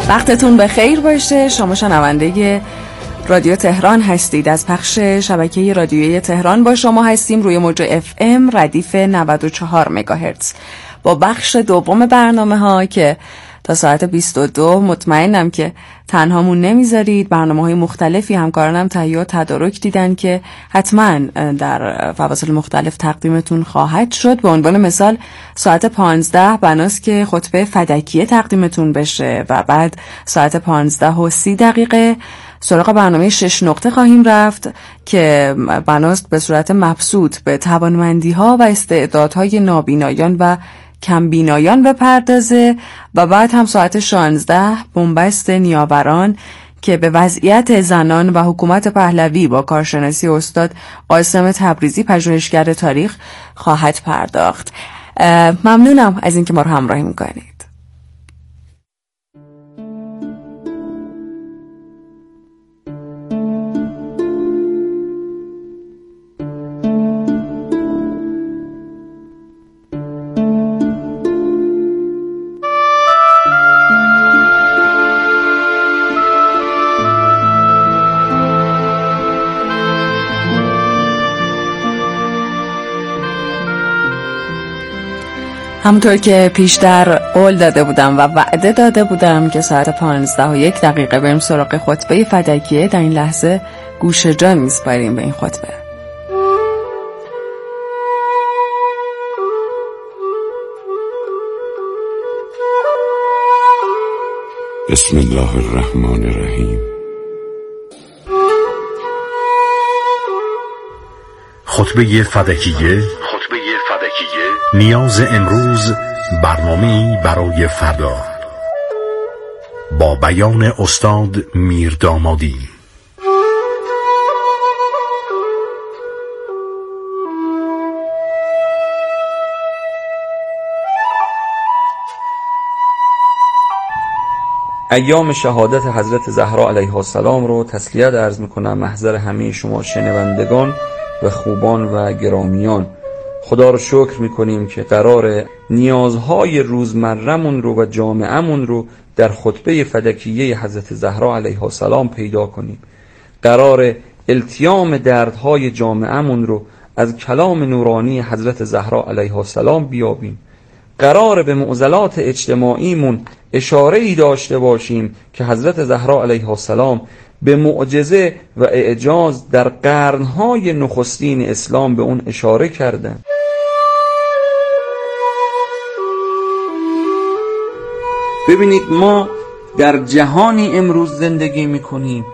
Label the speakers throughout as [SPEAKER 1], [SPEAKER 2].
[SPEAKER 1] وقتتون بخیر باشه. شما شنونده رادیو تهران هستید. از پخش شبکه رادیویی تهران با شما هستیم روی موج FM ردیف 94 مگاهرتز با بخش دوم برنامه که تا ساعت 22 مطمئنم که تنهامون نمیذارید. برنامه‌های مختلفی همکارانم تهیه و تدارک دیدن که حتما در فواصل مختلف تقدیمتون خواهد شد. به عنوان مثال ساعت 15 بناست که خطبه فدکیه تقدیمتون بشه و بعد ساعت 15:30 سراغ برنامه 6 نقطه خواهیم رفت که بناست به صورت مبسوط به توانمندی‌ها و استعدادهای نابینایان و کمبینایان بپردازه و بعد هم ساعت 16 بنبست نیاوران که به وضعیت زنان و حکومت پهلوی با کارشناسی استاد قاسم تبریزی پژوهشگر تاریخ خواهد پرداخت. ممنونم از اینکه ما رو همراهی میکنید. همونطور که پیشتر قول داده بودم و وعده داده بودم که ساعت 15:01 بریم سراغ خطبه فدکیه، در این لحظه گوش جان میسپاریم به این خطبه.
[SPEAKER 2] بسم الله الرحمن الرحیم.
[SPEAKER 3] خطبه فدکیه، نیاز امروز، برنامه‌ای برای فردا، با بیان استاد میردامادی.
[SPEAKER 4] ایام شهادت حضرت زهرا علیها السلام رو تسلیت عرض میکنم محضر همه شما شنوندگان و خوبان و گرامیان. خدا رو شکر میکنیم که قرار نیازهای روزمرمون رو و جامعهمون رو در خطبه فدکیه حضرت زهرا علیها السلام پیدا کنیم. قرار التیام دردهای جامعهمون رو از کلام نورانی حضرت زهرا علیها السلام بیابیم. قرار به معضلات اجتماعیمون اشاره‌ای داشته باشیم که حضرت زهرا علیها السلام به معجزه و اعجاز در قرنهای نخستین اسلام به اون اشاره کردن. ببینید، ما در جهانی امروز زندگی میکنیم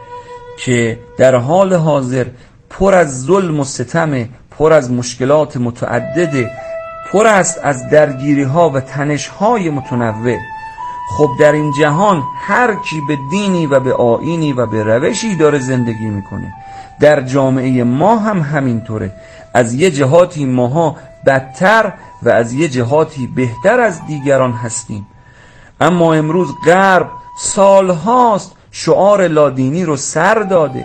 [SPEAKER 4] که در حال حاضر پر از ظلم و ستم، پر از مشکلات متعدده، پر است از درگیری ها و تنش های متنوع. خب در این جهان هر کی به دینی و به آیینی و به روشی داره زندگی میکنه. در جامعه ما هم همینطوره. از یه جهاتی ماها بدتر و از یه جهاتی بهتر از دیگران هستیم. اما امروز غرب سالهاست شعار لادینی رو سر داده،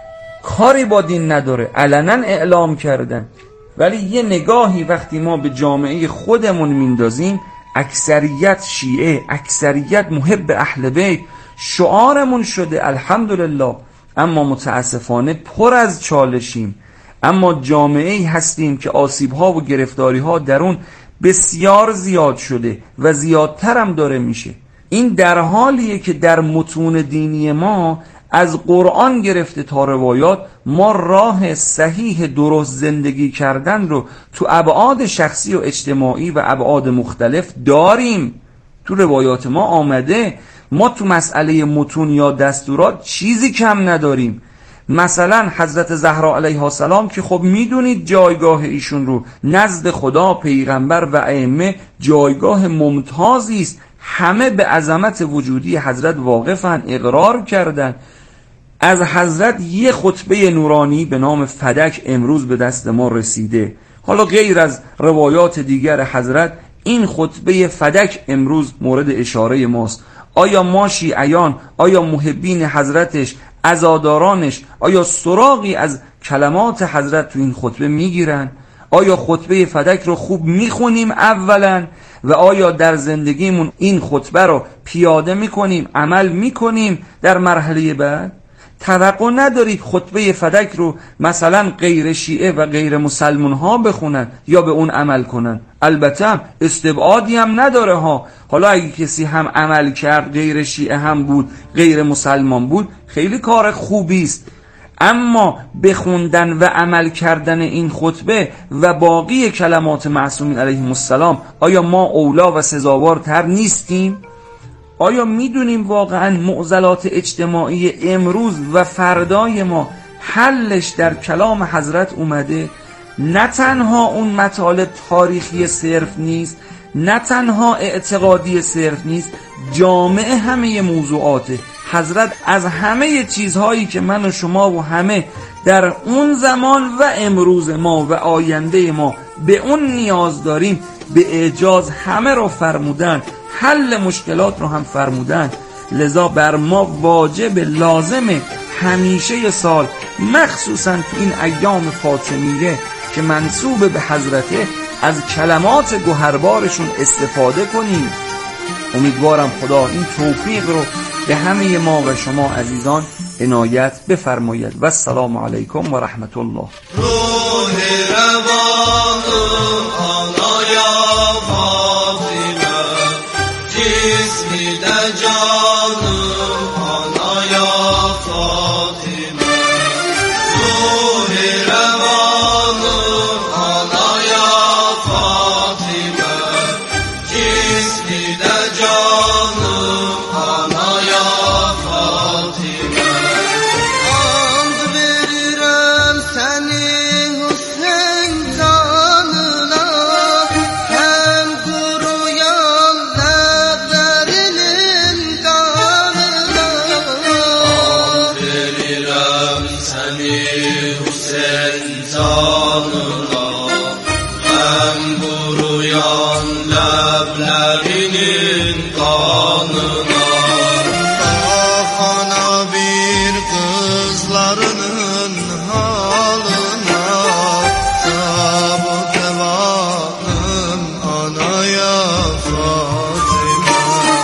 [SPEAKER 4] کاری با دین نداره، علنا اعلام کردن. ولی یه نگاهی وقتی ما به جامعه خودمون میندازیم، اکثریت شیعه، اکثریت محب اهل بیت شعارمون شده، الحمدلله. اما متاسفانه پر از چالشیم. اما جامعه‌ای هستیم که آسیب‌ها و گرفتاری‌ها در اون بسیار زیاد شده و زیادتر هم داره میشه. این در حالیه که در متون دینی ما از قرآن گرفته تا روایات ما راه صحیح درست زندگی کردن رو تو ابعاد شخصی و اجتماعی و ابعاد مختلف داریم. تو روایات ما آمده. ما تو مسئله متون یا دستورات چیزی کم نداریم. مثلا حضرت زهرا علیها السلام که خب میدونید جایگاه ایشون رو نزد خدا، پیغمبر و ائمه جایگاه ممتازی است. همه به عظمت وجودی حضرت واقفن، اقرار کردن. از حضرت یه خطبه نورانی به نام فدک امروز به دست ما رسیده. حالا غیر از روایات دیگر حضرت، این خطبه فدک امروز مورد اشاره ماست. آیا ما شیعیان، آیا محبین حضرتش، عزادارانش، آیا سراغی از کلمات حضرت تو این خطبه میگیرن؟ آیا خطبه فدک رو خوب میخونیم اولا و آیا در زندگیمون این خطبه رو پیاده میکنیم، عمل میکنیم در مرحله بعد؟ توقع ندارید خطبه فدک رو مثلا غیر شیعه و غیر مسلمان ها بخونن یا به اون عمل کنن. البته استبعادی هم نداره ها. حالا اگه کسی هم عمل کرد، غیر شیعه هم بود، غیر مسلمان بود، خیلی کار خوبی است. اما بخوندن و عمل کردن این خطبه و باقی کلمات معصومین علیهم السلام، آیا ما اولا و سزاوارتر نیستیم؟ آیا میدونیم واقعا معضلات اجتماعی امروز و فردای ما حلش در کلام حضرت اومده؟ نه تنها اون مطالب تاریخی صرف نیست، نه تنها اعتقادی صرف نیست، جامع همه موضوعاته. حضرت از همه چیزهایی که من و شما و همه در اون زمان و امروز ما و آینده ما به اون نیاز داریم به اعجاز همه رو فرمودن، حل مشکلات رو هم فرمودن. لذا بر ما واجب لازمه همیشه سال، مخصوصا تو این ایام فاطمیه که منسوب به حضرته، از کلمات گوهربارشون استفاده کنیم. امیدوارم خدا این توفیق رو به همه ما و شما عزیزان عنایت بفرماید. و السلام علیکم و رحمت الله.
[SPEAKER 5] روح روان آنایا فاطمه، جسمی دجان آنایا فاطمه، روح روان آنایا فاطمه، جسمی دجان آنایا فاطمه. آند veririm seni Hüseyin canına, hem kuruyan leblerinin kanına. Ànd veririm seni Hüseyin canına, hem kuruyan leblerinin kanına. Ana bir kızlarının halına, sabık evanım anaya Fatıma.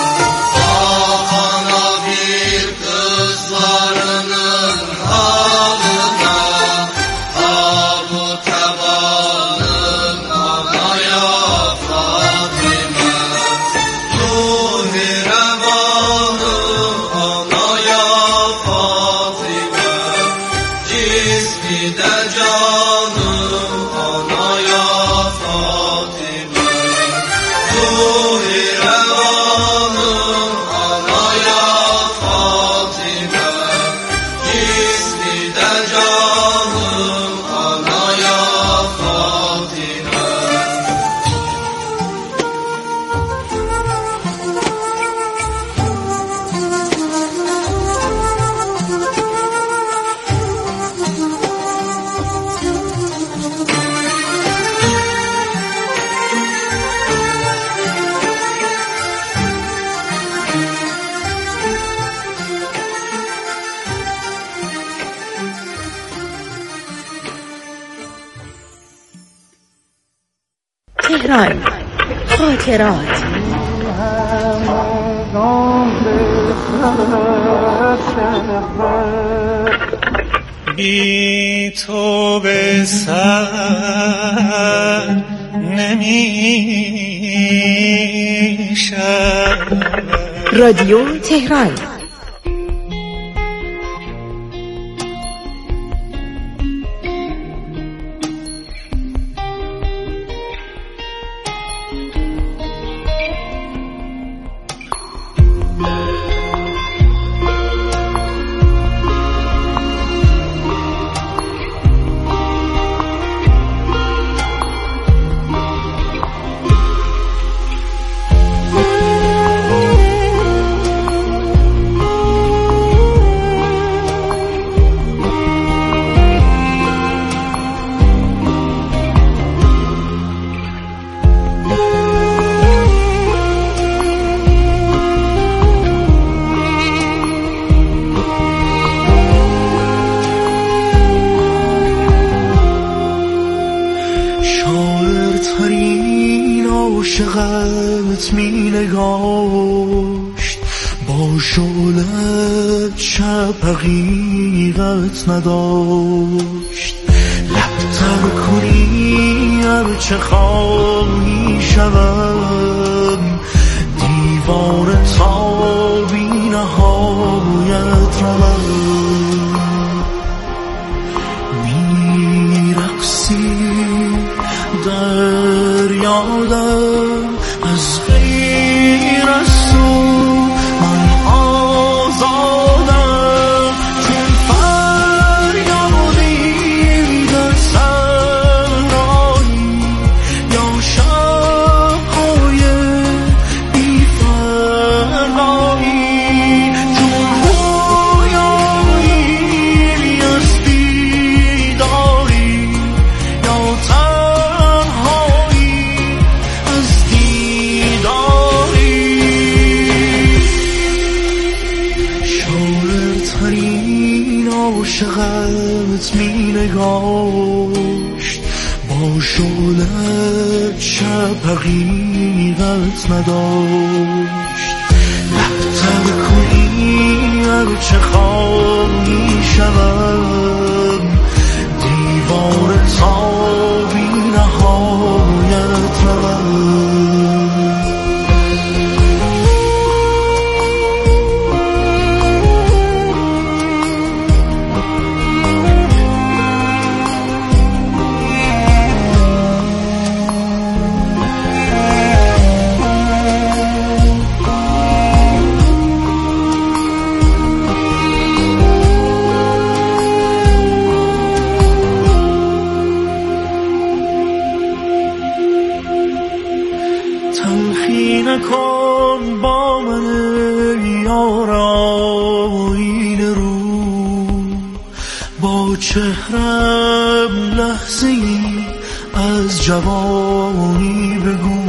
[SPEAKER 5] Ana bir kızlarının halına, sabık evanım anaya Fatıma. Ruh-i revanım anaya Fatıma, cismi de canım anaya Fatıma. Ruh-i revanım anaya Fatıma, cismi de canım anaya Fatıma.
[SPEAKER 6] تهران خاطرات.
[SPEAKER 5] بی تو به سر نمیشود.
[SPEAKER 6] رادیو تهران.
[SPEAKER 7] داشت، با شعلت شب حقیقت نداشت. لبتر کنی هرچه خواهی شوم، دیوانه تا بی نهایت روم. میرقصی در یادم از غیر از تو، من آزادم چون فریادی در صحرایی یا شب‌های بی‌فرقایی، چون رویایی از بیداری یا تنهایی از دیداری. شاعرترین عاشقت می نگاشت، با شعلت شب حقیقت نداشت. لبتر کنی هرچه خواهی شوم، دیوانه تا بی نهایت روم. تلخی نکن با من یار آینه رو، با چهرم لحظه ای از جوانی بگو.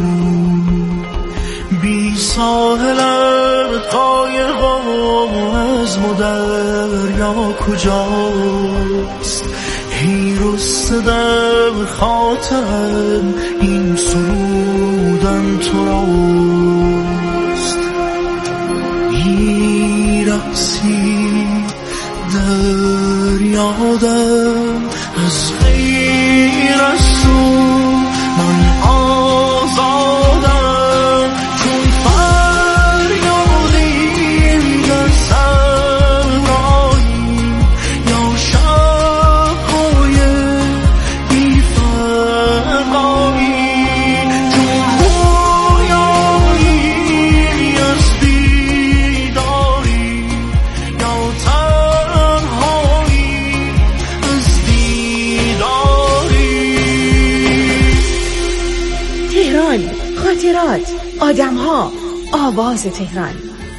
[SPEAKER 7] بی ساحلم قایق از دریا کجاست؟ ای رستدم خاطرم این سرودن تو راست. میرقصی در یادم از غیر از تو، من آزادم چون فریادی در صحرایی یا شب‌های بی‌فرقایی، چون رویایی از بیداری یا تنهایی از دیداری.
[SPEAKER 6] تهران، خاطرات، آدم‌ها، آواز تهران.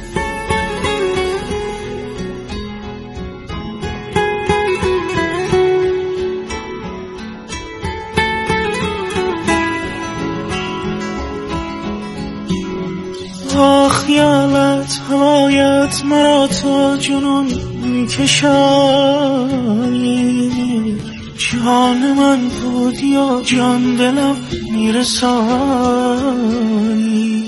[SPEAKER 7] تا خیالت هوایت مرا تا جنون میکشانی، جان من بود یا جان دلم میرسانی.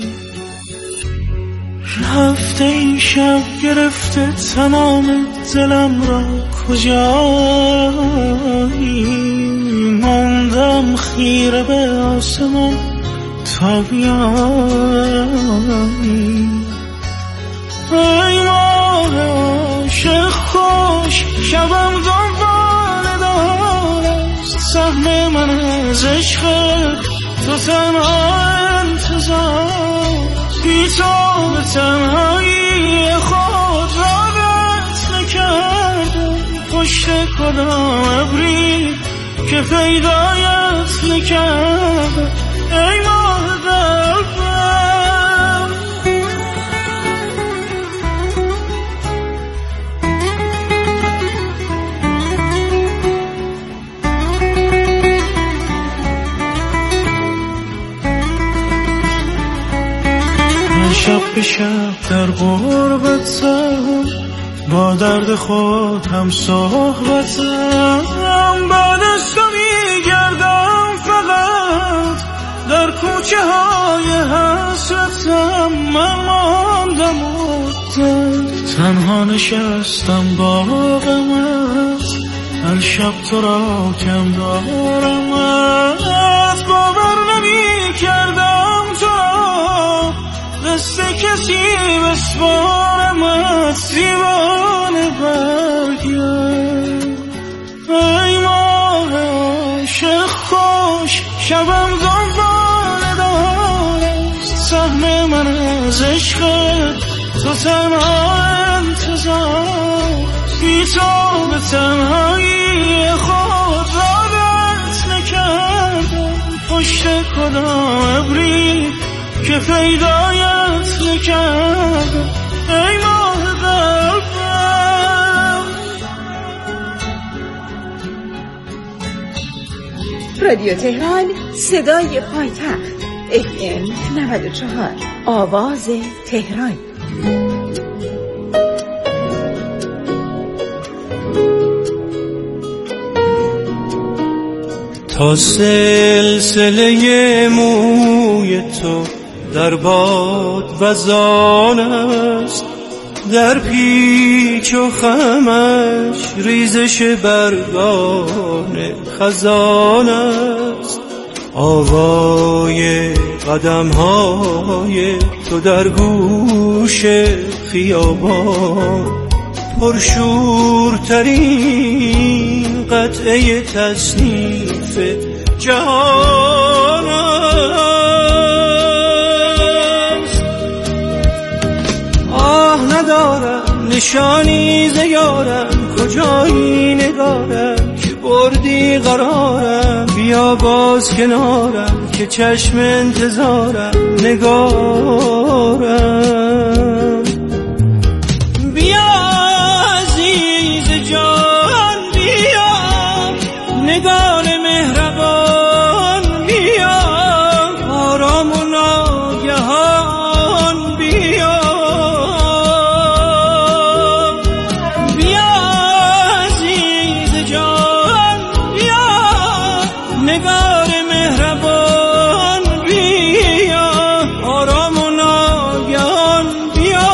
[SPEAKER 7] رفته این شب گرفته تمام دلم را کجایی، ماندم خیره به آسمان تا بیایی. ای ماه عاشق خوش شبم دنبال دارست، سهم من از عشق تو تنها انتظار. بی تو به تنهایی خود را رد نکردم، پشت کدام ابری که پیدایت نکردم. ای ماه قلبم شب به شب در غربتم، با درد خود هم صحبتم. بعد از تو میگردم فقط در کوچه های حسرتم من ماندم تنها نشستم باغم است هر شب تو را کم دارم است باور نمی کردم تو را دست کسی بسپارم است دیوانه برگرد ای ماه عاشق خوش شبم دنباله دارست سهم من از عشقت تو تنها انتظار بی تو به تنهایی خود عادت نکردم پشت کدام ابری که پیدایت نکردم ای ماه قلبم.
[SPEAKER 6] رادیو تهران صدای پایتخت FM 94 آواز تهران.
[SPEAKER 7] تا سلسله موی تو در باد وزان است در پیچ و خمش ریزش برگان خزان است آوای قدم های تو در گوش خیابان پرشورترین قطعه تصنیف جهان است آه ندارم نشانی ز یارم کجایی نگارم که بردی قرارم بیا باز کنارم که چشم انتظارم نگارم بیا عزیز جان بیا نگار مهربان بیا آرام و ناگهان بیا بیا عزیز جان بیا نگار مهربان بیا آرام و ناگهان بیا.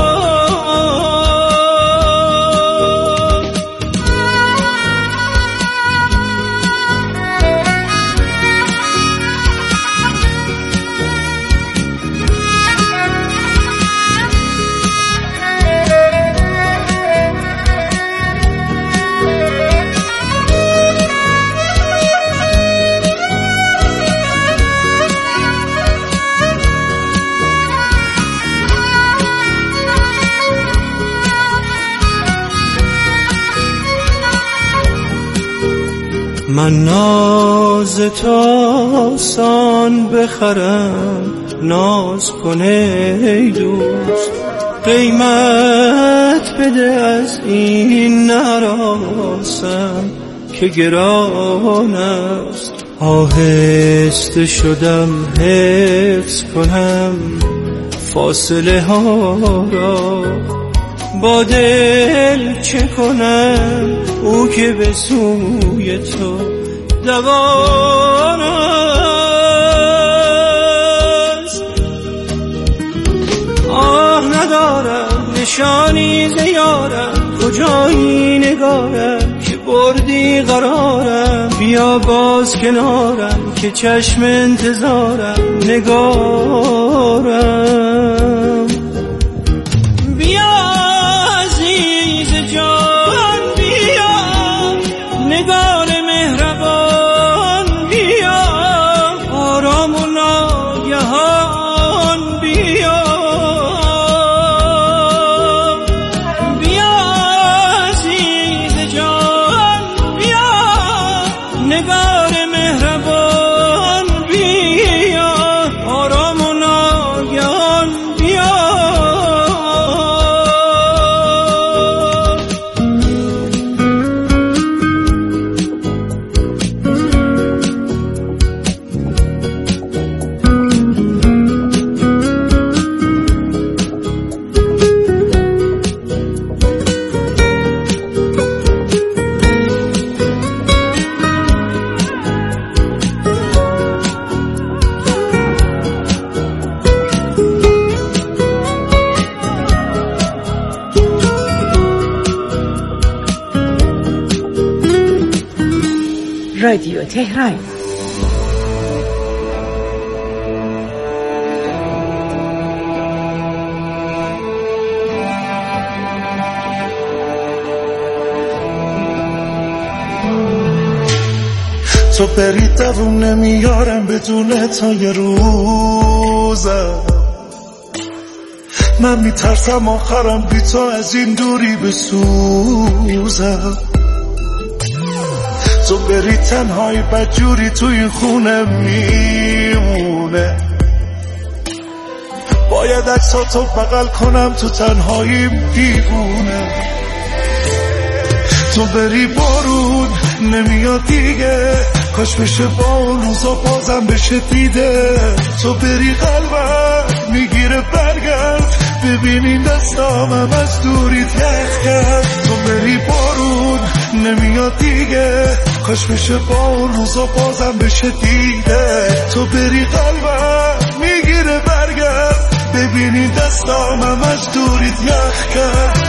[SPEAKER 7] من ناز تو آسان بخرم ناز کنه ای دوست قیمت بده از این نراسم که گران است آهسته شدم حفظ کنم فاصله ها را با دل چه کنم او که به سوی تو دوان است آه ندارم نشانی ز یارم کجایی نگارم که بردی قرارم بیا باز کنارم که چشم انتظارم نگارم بیا عزیز جان بیا نگار مهربان بیا آرام و ناگهان بیا بیا عزیز جان بیا نگار مهربان بیا آرام و ناگهان بیا.
[SPEAKER 6] رادیو تهران.
[SPEAKER 7] تو بری دووم نمیارم بدون تا یه روزم، من میترسم آخرم بی تو از این دوری بسوزم. تو بری تنهایی بدجوری تو این خونه میمونه، باید عکساتو بغل کنم تو تنهایی دیوونه. تو بری بارون نمیاد دیگه، کاش بشه با اون روزا بازم بشه دیده. تو بری قلبم میگیره برگرد، ببینین دستامم از دوریت یخ کرد. تو بری بارون نمیاد دیگه، کاش بشه با اون روزا بازم بشه دیده. تو بری قلبم میگیره برگرد، ببینین دستامم از دوریت یخ کرد.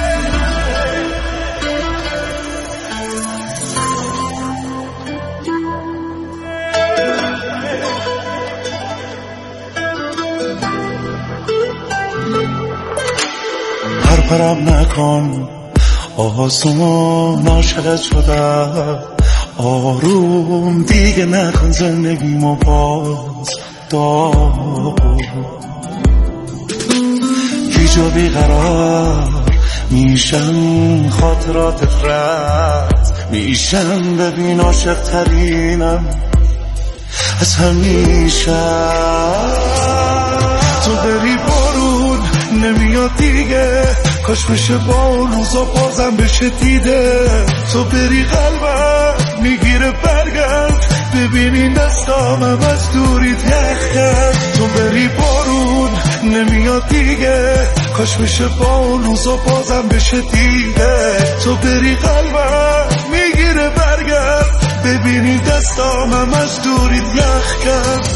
[SPEAKER 7] پرپرم نکن آسون، عاشقت شدم آروم دیگه نکن زندگیمو باز دار. گیج و بیقرار میشم، خاطراتت رد میشم، ببین عاشق ترینم از همیشه. تو بری بارون نمیاد دیگه، کاش بشه با اون روزا بازم بشه دیده. تو بری قلبم میگیره برگرد، ببینین دستامم از دوریت یخ کرد. تو بری بارون نمیاد دیگه، کاش بشه با اون روزا بازم بشه دیده. تو بری قلبم میگیره برگرد، ببینین دستامم از دوریت یخ کرد.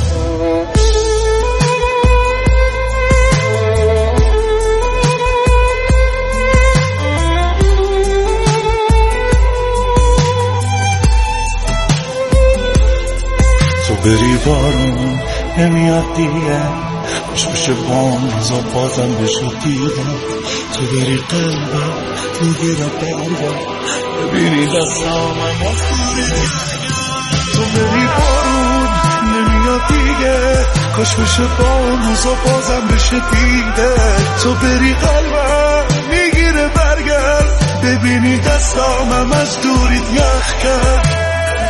[SPEAKER 7] بری بارون نمیاد دیگه، کاش بشه با اون روزا بازم بشه دیگه. تو بری قلبم میگیره برگرد، ببینی دستامم از دوریت. تو بری بارون نمیاد دیگه، کاش بشه با اون روزا بازم بشه دیگه. تو بری قلبم میگیره برگرد، ببینی دستامم از دوریت یخ کرد.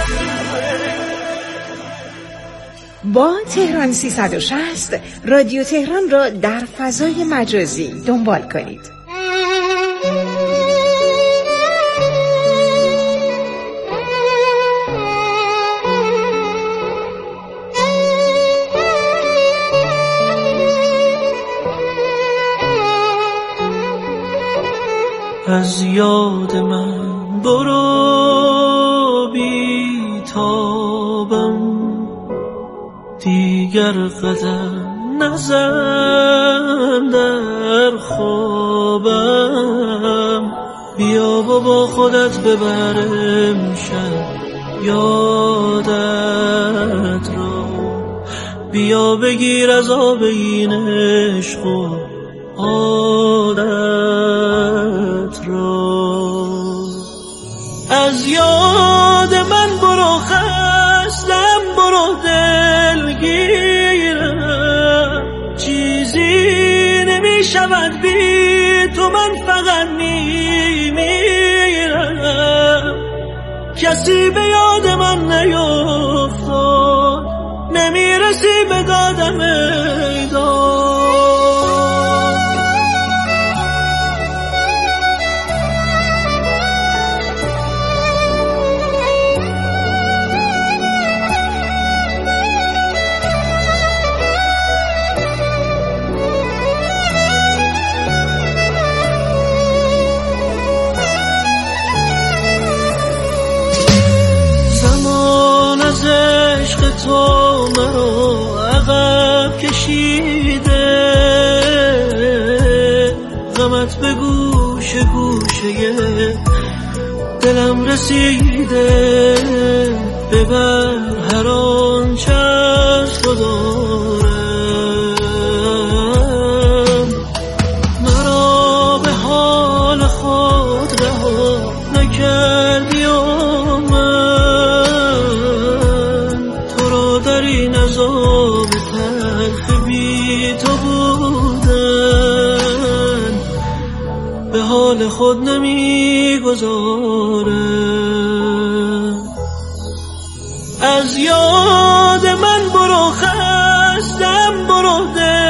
[SPEAKER 6] با تهران 360 رادیو تهران را در فضای مجازی دنبال کنید.
[SPEAKER 7] از یاد من برو بی تابم، دیگر قدم نزن در خوابم. بیا و با خودت ببرم شب یادت را، بیا بگیر از آب این عشق و عادت را. از یاد من برو خستم، برو دلگیرم، چیزی نمی شود بی تو، من فقط میمیرم. کسی به یاد من نیفتاد، نمیرسی به دادم ایداد. تو مرا عقب کشیده، غمت به گوش گوشه دلم رسیده.
[SPEAKER 5] ببر هر آنچه از تو دارم، مرا به حال خود رها نکردی و من تو را در این عذاب تلخ بی تو بودن به حال خود نمیگذارم. از یاد من برو خستم، برو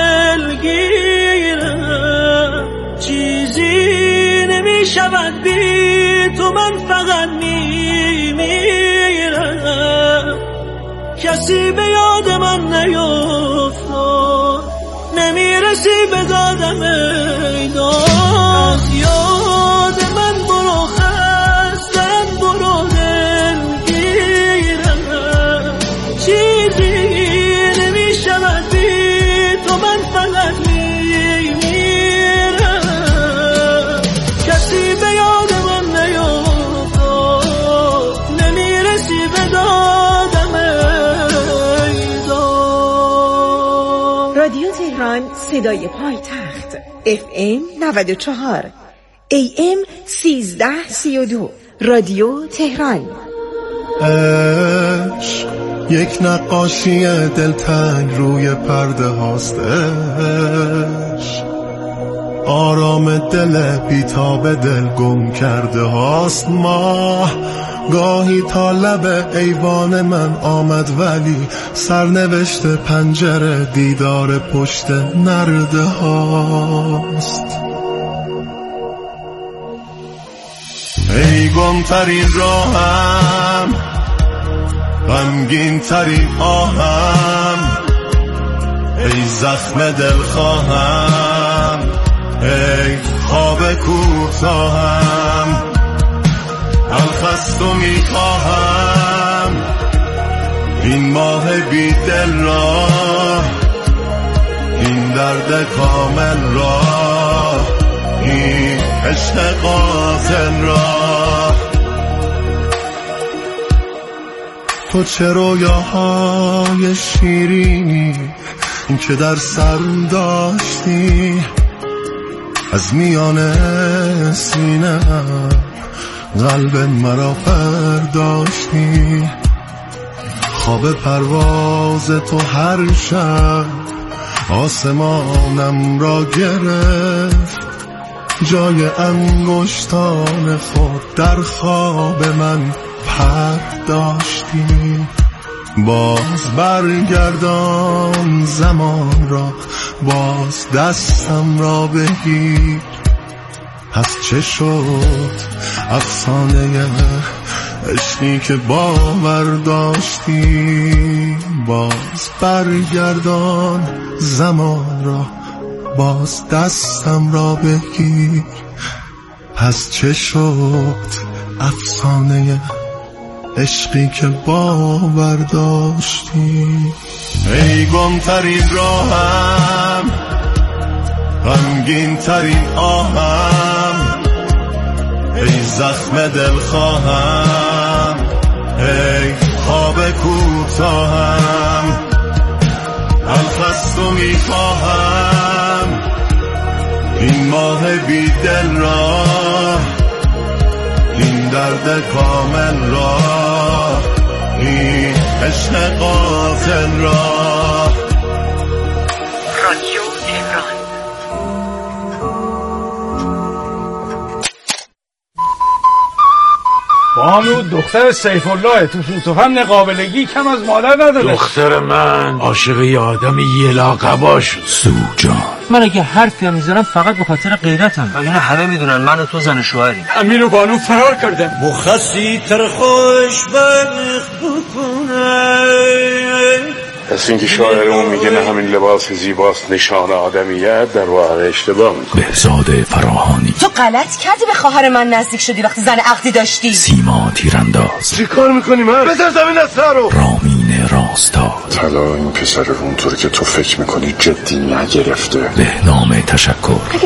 [SPEAKER 5] دلگیرم، چیزی نمی شود بی تو، من فقط میمیرم. کسی به یاد من نیفتاد، نمیرسی به دادم ای داد. از یاد من برو خستم، برو دلگیرم، چیزی نمی شود بی تو، من فقط میمیرم. کسی به یاد من نیفتاد، نمیرسی به دادم ای داد.
[SPEAKER 6] رادیو تهران صدای پایتخت FM 94 AM 1332 رادیو تهران.
[SPEAKER 7] عشق یک نقاشی دلتنگ روی پرده هاست. عشق آرام دل بیتاب دل گم کرده هاست. ماه گاهی تا لب ایوان من آمد ولی سرنوشت پنجره دیدار پشت نرده هاست. ای گم ترین راهم، غمگین ترین آهم، ای زخم دل خواهم، ای خواب کوتاهم، الخستو میخواهم این ماه بی دل را، این درد کامل را، این عشق قاتل را. تو چه رویاهای شیرینی که در سر داشتی، از میان سینه قلب مرا برداشتی. خواب پرواز تو هر شب آسمانم را گرفت، جای انگشتان خود در خواب من پرداشتی. باز برگردان زمان را، باز دستم را بگیر. پس چه شد افسانه عشقی که باور داشتی؟ باز برگردان زمان را، باز دستم را بگیر. پس چه شد افسانه عشقی که باور داشتی؟ ای گم ترین راهم، غمگین ترین آهم، ای زخم دل خواهم، ای خواب کوتاهم، الخستو میخواهم این ماه بی دل را، این درد کامل را، این عشق قاتل را.
[SPEAKER 6] رادیو تهران.
[SPEAKER 8] بانو دختر سیف الله تو فهم نقابلگی کم از مادر نداره.
[SPEAKER 2] دختر من عاشق یه آدم یه لاقبا شد. سوجان
[SPEAKER 9] من اگه حرفی هم میزنم فقط به خاطر غیرتم. اگه همه میدونن من و تو زن شوهریم.
[SPEAKER 8] امیر و بانو فرار کردن.
[SPEAKER 5] مخصی تر خوش بنخ بکنه.
[SPEAKER 2] پس اینکه شاعرمون میگه نه همین لباس زیباست نشان آدمیت، در واقع اشتباه میکنه.
[SPEAKER 10] بهزاد فراهانی
[SPEAKER 11] تو غلط کردی به خواهر من نزدیک شدی وقتی زن عقدی داشتی.
[SPEAKER 10] سیما تیرانداز
[SPEAKER 7] چی کار میکنی من؟ بذار زمین از سر رو.
[SPEAKER 10] رامین راستاد
[SPEAKER 2] حالا این پسر اونطور که تو فکر میکنی جدی نگرفته.
[SPEAKER 10] بهنام تشکر.